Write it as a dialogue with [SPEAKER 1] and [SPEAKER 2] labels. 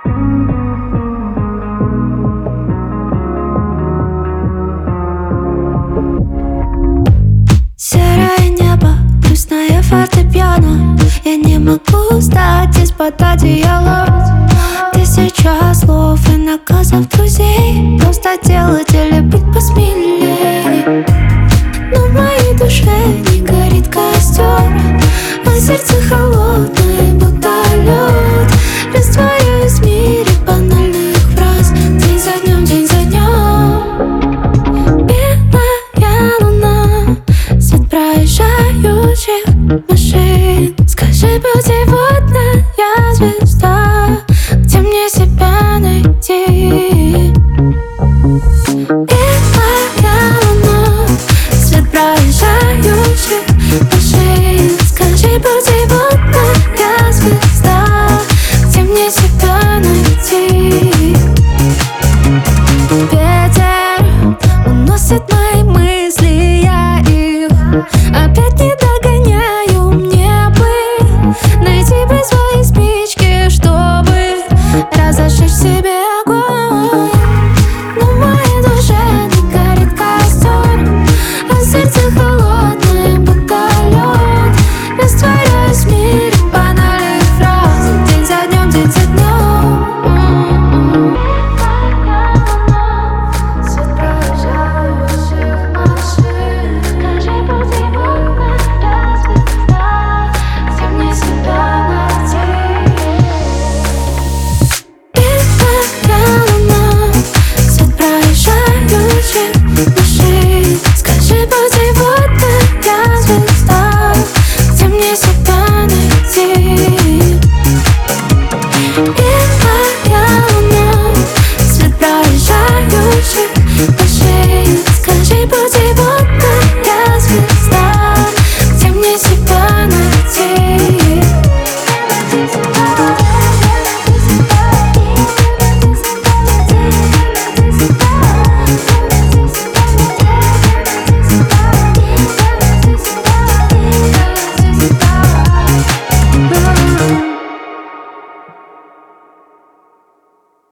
[SPEAKER 1] Серое небо, грустное фортепиано. Я не могу встать из-под одеяла. Тысяча слов и наказов друзей. Просто делать или быть посмелее. Но в моей душе не горит костер, а сердце холодное, будто лед. Растворяюсь в мире банальных фраз. День за днем, день за днем. Белая луна, свет проезжающих машин. Скажи, путеводная звезда, где мне себя найти? Белая луна, свет проезжающих машин. Скажи, путеводная звезда, где мне себя найти? Ветер уносит мои мысли, я их опять не догоняю. Мне бы найти бы свои спички, чтобы разожечь себе огонь. Но в моей душе не горит костер, а сердце холодное, будто лед. Растворяюсь в мире банальных фраз. День за днем, день за днем. Свет проезжающих машин. Скажи, путеводная звезда, где мне себя найти? Белая луна, свет проезжающих машин. Скажи, путеводная звезда, где мне себя найти?